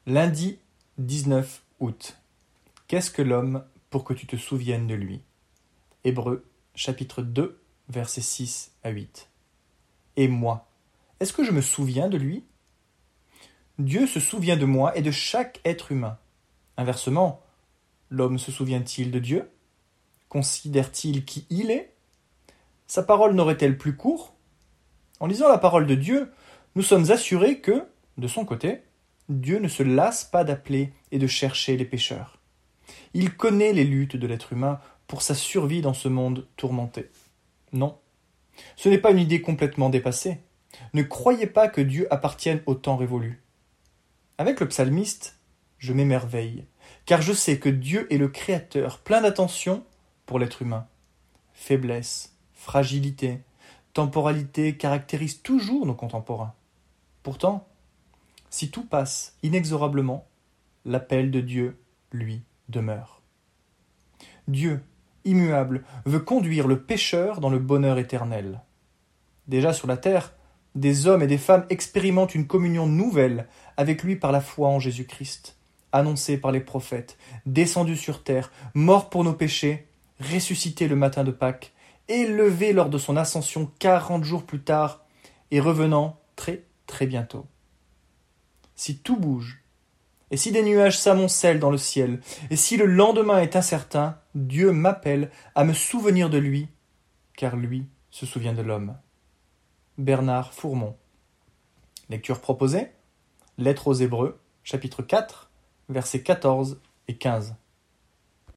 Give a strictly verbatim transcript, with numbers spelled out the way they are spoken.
Lundi dix-neuf août. Qu'est-ce que l'homme pour que tu te souviennes de lui? Hébreux, chapitre deux, versets six à huit. Et moi, est-ce que je me souviens de lui? Dieu se souvient de moi et de chaque être humain. Inversement, l'homme se souvient-il de Dieu? Considère-t-il qui il est? Sa parole n'aurait-elle plus cours? En lisant la parole de Dieu, nous sommes assurés que, de son côté, Dieu ne se lasse pas d'appeler et de chercher les pécheurs. Il connaît les luttes de l'être humain pour sa survie dans ce monde tourmenté. Non, ce n'est pas une idée complètement dépassée. Ne croyez pas que Dieu appartienne au temps révolu. Avec le psalmiste, je m'émerveille, car je sais que Dieu est le Créateur, plein d'attention pour l'être humain. Faiblesse, fragilité, temporalité caractérisent toujours nos contemporains. Pourtant, si tout passe inexorablement, l'appel de Dieu, lui, demeure. Dieu, immuable, veut conduire le pécheur dans le bonheur éternel. Déjà sur la terre, des hommes et des femmes expérimentent une communion nouvelle avec lui par la foi en Jésus-Christ, annoncé par les prophètes, descendu sur terre, mort pour nos péchés, ressuscité le matin de Pâques, élevé lors de son ascension quarante jours plus tard et revenant très très bientôt. Si tout bouge, et si des nuages s'amoncellent dans le ciel, et si le lendemain est incertain, Dieu m'appelle à me souvenir de lui, car lui se souvient de l'homme. Bernard Fourmont. Lecture proposée, Lettre aux Hébreux, chapitre quatre, versets quatorze et quinze.